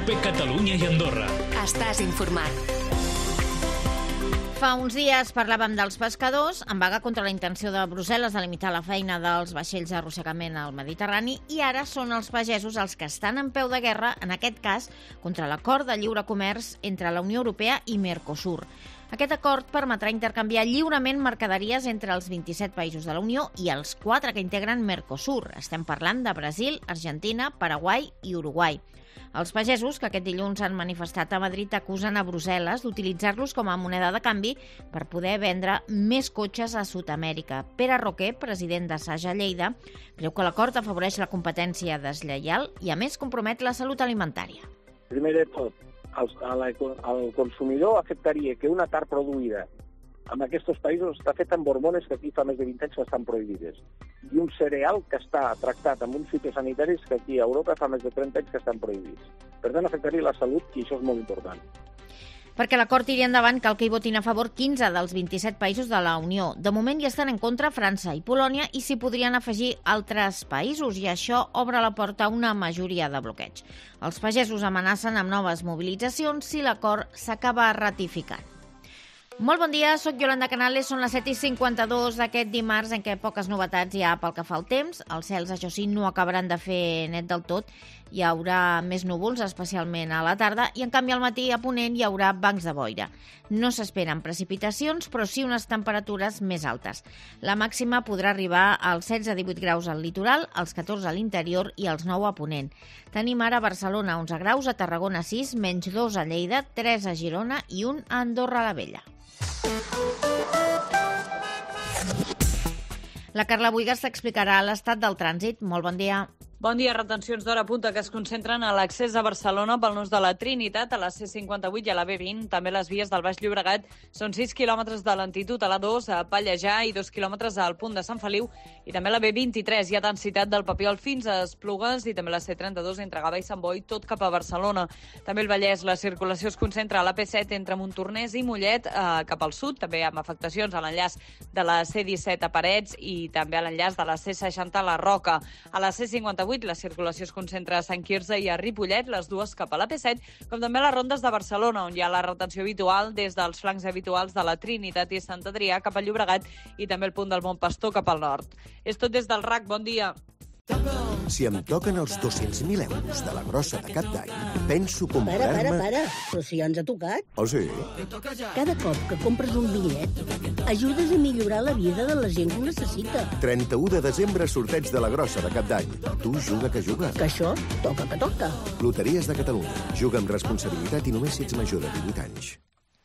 COPE Catalunya i Andorra. Estàs informat. Fa uns dies parlàvem dels pescadors en vaga contra la intenció de Brussel·les de limitar la feina dels vaixells d'arrossegament al Mediterrani i ara són els pagesos els que estan en peu de guerra, en aquest cas, contra l'acord de lliure comerç entre la Unió Europea i Mercosur. Aquest acord permetrà intercanviar lliurement mercaderies entre els 27 països de la Unió i els 4 que integren Mercosur. Estem parlant de Brasil, Argentina, Paraguai i Uruguai. Els pagesos, que aquest dilluns han manifestat a Madrid, acusen a Brussel·les d'utilitzar-los com a moneda de canvi per poder vendre més cotxes a Sud-amèrica. Pere Roquer, president de Saja Lleida, creu que l'acord afavoreix la competència deslleial i, a més, compromet la salut alimentària. Primer de tot, al consumidor afectaria que una carn produïda en aquests països està feta amb hormones que aquí fa més de 20 anys que estan prohibides, i un cereal que està tractat amb uns fitosanitaris que aquí a Europa fa més de 30 anys que estan prohibits. Per tant, afectaria la salut, i això és molt important. Perquè l'acord tiri endavant, cal que hi votin a favor 15 dels 27 països de la Unió. De moment hi estan en contra França i Polònia i s'hi podrien afegir altres països, i això obre la porta a una majoria de bloqueig. Els pagesos amenacen amb noves mobilitzacions si l'acord s'acaba ratificant. Molt bon dia, soc Yolanda Canales, són les 7:52 d'aquest dimarts en què poques novetats hi ha pel que fa al temps. Els cels, això sí, no acabaran de fer net del tot. Hi haurà més núvols, especialment a la tarda, i en canvi al matí a ponent hi haurà bancs de boira. No s'esperen precipitacions, però sí unes temperatures més altes. La màxima podrà arribar als 16-18 graus al litoral, als 14 a l'interior i als 9 a ponent. Tenim ara a Barcelona 11 graus, a Tarragona 6, menys 2 a Lleida, 3 a Girona i 1 a Andorra la Vella. La Carla Buigas t'explicarà l'estat del trànsit. Molt bon dia. Bon dia. Retencions d'hora punta que es concentren a l'accés a Barcelona pel nus de la Trinitat, a la C58 i a la B20. També les vies del Baix Llobregat són 6 quilòmetres de lentitud a la 2 a Pallejà i 2 quilòmetres al punt de Sant Feliu. I també la B23 hi ha densitat del Papiol fins a Esplugues i també la C32 entre Gavà i Sant Boi, tot cap a Barcelona. També el Vallès, la circulació es concentra a la P7 entre Montornès i Mollet cap al sud, també amb afectacions a l'enllaç de la C17 a Parets i també a l'enllaç de la C60 a la Roca. A la C58 la circulació es concentra a Sant Quirze i a Ripollet, les dues cap a la P7, com també a les rondes de Barcelona, on hi ha la retenció habitual des dels flancs habituals de la Trinitat i Sant Adrià cap al Llobregat i també el punt del Bon Pastor cap al nord. És tot des del RAC. Bon dia. Si em toquen els 200.000 euros de la grossa de cap d'any, penso comprar-me... Para, però si ja ens ha tocat. Oh, sí? Cada cop que compres un bitllet, ajudes a millorar la vida de la gent que ho necessita. 31 de desembre, sorteig de la grossa de cap d'any. Tu juga que juga. Que això toca que toca. Loteries de Catalunya. Juga amb responsabilitat i només si ets major de 18 anys.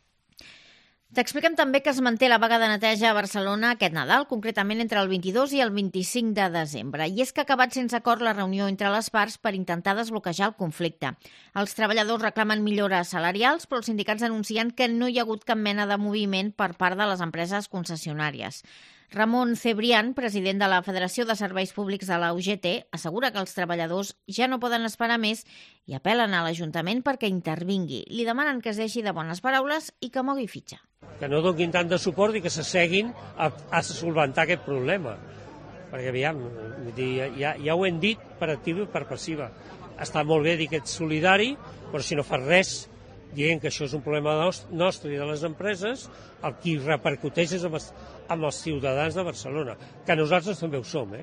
T'expliquem també que es manté la vaga de neteja a Barcelona aquest Nadal, concretament entre el 22 i el 25 de desembre. I és que ha acabat sense acord la reunió entre les parts per intentar desbloquejar el conflicte. Els treballadors reclamen millores salarials, però els sindicats anuncien que no hi ha hagut cap mena de moviment per part de les empreses concessionàries. Ramon Cebrián, president de la Federació de Serveis Públics de la UGT, assegura que els treballadors ja no poden esperar més i apel·len a l'Ajuntament perquè intervingui. Li demanen que es deixi de bones paraules i que mogui fitxa. Que no donin tant de suport i que s'asseguin a solventar aquest problema. Perquè, aviam, ja ho hem dit per activa i per passiva. Està molt bé dir que ets solidari, però si no fas res dient que això és un problema nostre i de les empreses, el qui repercuteix és amb els ciutadans de Barcelona, que nosaltres també ho som,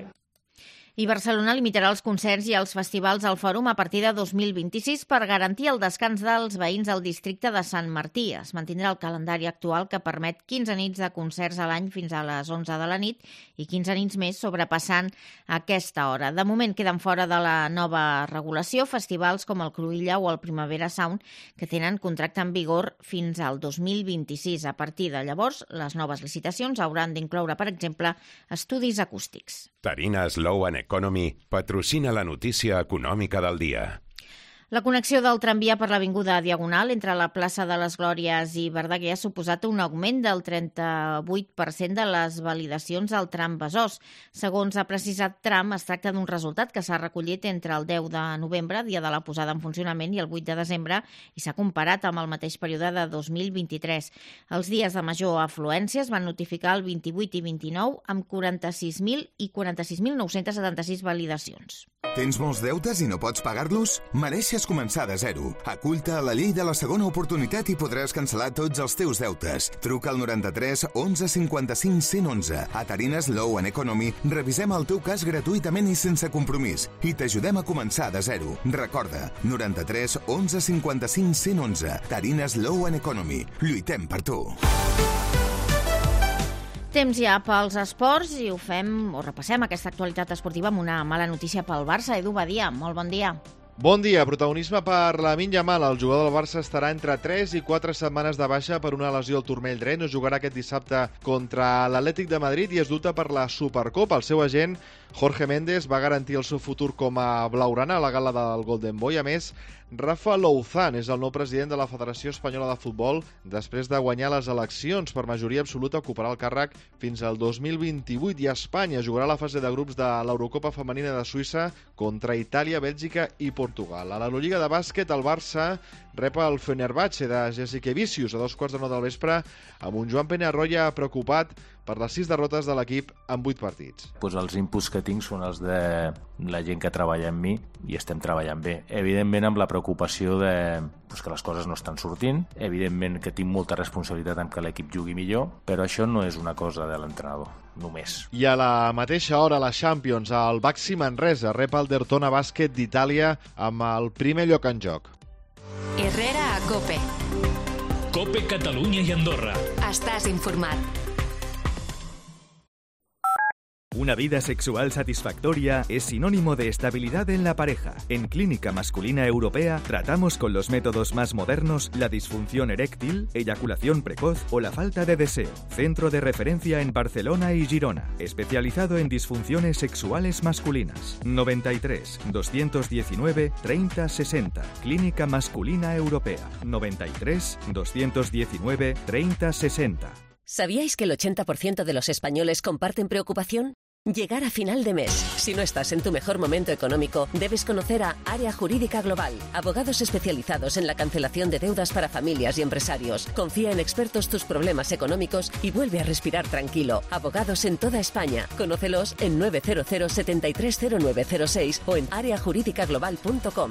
I Barcelona limitarà els concerts i els festivals al Fòrum a partir de 2026 per garantir el descans dels veïns al districte de Sant Martí. Es mantindrà el calendari actual que permet 15 nits de concerts a l'any fins a les 11 de la nit i 15 nits més sobrepassant aquesta hora. De moment queden fora de la nova regulació festivals com el Cruïlla o el Primavera Sound, que tenen contracte en vigor fins al 2026. A partir de llavors, les noves licitacions hauran d'incloure, per exemple, estudis acústics. Tarina Slow and Economy patrocina la notícia econòmica del dia. La connexió del tramvia per l'Avinguda Diagonal entre la plaça de les Glòries i Verdaguer ha suposat un augment del 38% de les validacions al tram Besòs. Segons ha precisat Tram, es tracta d'un resultat que s'ha recollit entre el 10 de novembre, dia de la posada en funcionament, i el 8 de desembre, i s'ha comparat amb el mateix període de 2023. Els dies de major afluència es van notificar el 28 i 29 amb 46.000 i 46.976 validacions. Tens molts deutes i no pots pagar-los? Mereixes Podries començar de zero. Acull-te a la llei de la segona oportunitat i podràs cancel·lar tots els teus deutes. Truca al 93 11 55 111. A Tarines Law and Economy revisem el teu cas gratuïtament i sense compromís i t'ajudem a començar de zero. Recorda, 93 11 55 111. Tarines Law and Economy. Lluitem per tu. Temps ja pels esports i ho fem, o repassem aquesta actualitat esportiva amb una mala notícia pel Barça. Edu Badia, molt bon dia. Bon dia. Protagonisme per Lamine Yamal. El jugador del Barça estarà entre 3 i 4 setmanes de baixa per una lesió al turmell dret. No jugarà aquest dissabte contra l'Atlètic de Madrid i es dubta per la Supercopa. El seu agent, Jorge Méndez, va garantir el seu futur com a blaugrana a la gala del Golden Boy. A més, Rafa Louzán és el nou president de la Federació Espanyola de Futbol després de guanyar les eleccions. Per majoria absoluta ocuparà el càrrec fins al 2028 i Espanya jugarà la fase de grups de l'Eurocopa Femenina de Suïssa contra Itàlia, Bèlgica i Portugal. A la Lliga de bàsquet, el Barça rep el Fenerbahçe de Jasikevičius a 2:15 del vespre amb un Joan Peñarroya preocupat per les 6 derrotes de l'equip en 8 partits. Els inputs que tinc són els de la gent que treballa amb mi i estem treballant bé. Evidentment amb la preocupació de que les coses no estan sortint, evidentment que tinc molta responsabilitat en que l'equip jugui millor, però això no és una cosa de l'entrenador, només. I a la mateixa hora, la Champions, el Baxi Manresa rep el Derthona Bàsquet d'Itàlia amb el primer lloc en joc. Herrera a COPE. COPE Catalunya i Andorra. Estàs informat. Una vida sexual satisfactoria es sinónimo de estabilidad en la pareja. En Clínica Masculina Europea tratamos con los métodos más modernos la disfunción eréctil, eyaculación precoz o la falta de deseo. Centro de referencia en Barcelona y Girona, especializado en disfunciones sexuales masculinas. 93 219 30 60. Clínica Masculina Europea. 93 219 30 60. ¿Sabíais que el 80% de los españoles comparten preocupación? Llegar a final de mes. Si no estás en tu mejor momento económico, debes conocer a Área Jurídica Global, abogados especializados en la cancelación de deudas para familias y empresarios. Confía en expertos tus problemas económicos y vuelve a respirar tranquilo. Abogados en toda España. Conócelos en 900 730906 o en areajuridicaglobal.com.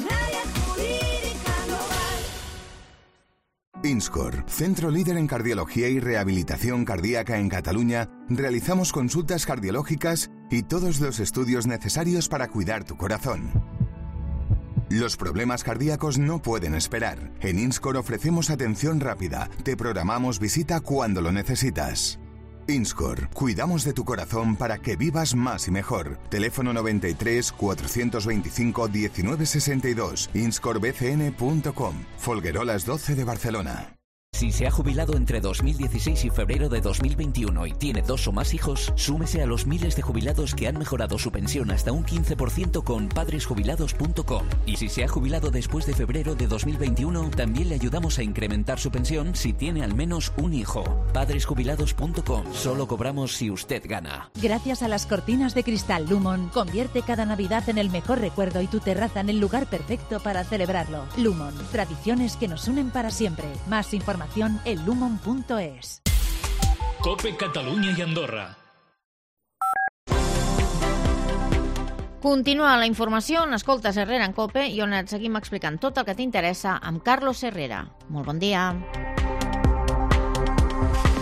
Inscor, centro líder en cardiología y rehabilitación cardíaca en Cataluña, realizamos consultas cardiológicas y todos los estudios necesarios para cuidar tu corazón. Los problemas cardíacos no pueden esperar. En Inscor ofrecemos atención rápida. Te programamos visita cuando lo necesitas. Inscor, cuidamos de tu corazón para que vivas más y mejor. Teléfono 93 425 1962, inscorbcn.com, Folguerolas 12 de Barcelona. Si se ha jubilado entre 2016 y febrero de 2021 y tiene 2 o más hijos, súmese a los miles de jubilados que han mejorado su pensión hasta un 15% con padresjubilados.com. Y si se ha jubilado después de febrero de 2021, también le ayudamos a incrementar su pensión si tiene al menos un hijo. Padresjubilados.com. Solo cobramos si usted gana. Gracias a las cortinas de cristal Lumon, convierte cada Navidad en el mejor recuerdo y tu terraza en el lugar perfecto para celebrarlo. Lumon, tradiciones que nos unen para siempre. Más información en lumon.es. COPE Catalunya i Andorra. Continua la informació on escoltes Herrera en COPE i on et seguim explicant tot el que t'interessa amb Carlos Herrera. Molt bon dia.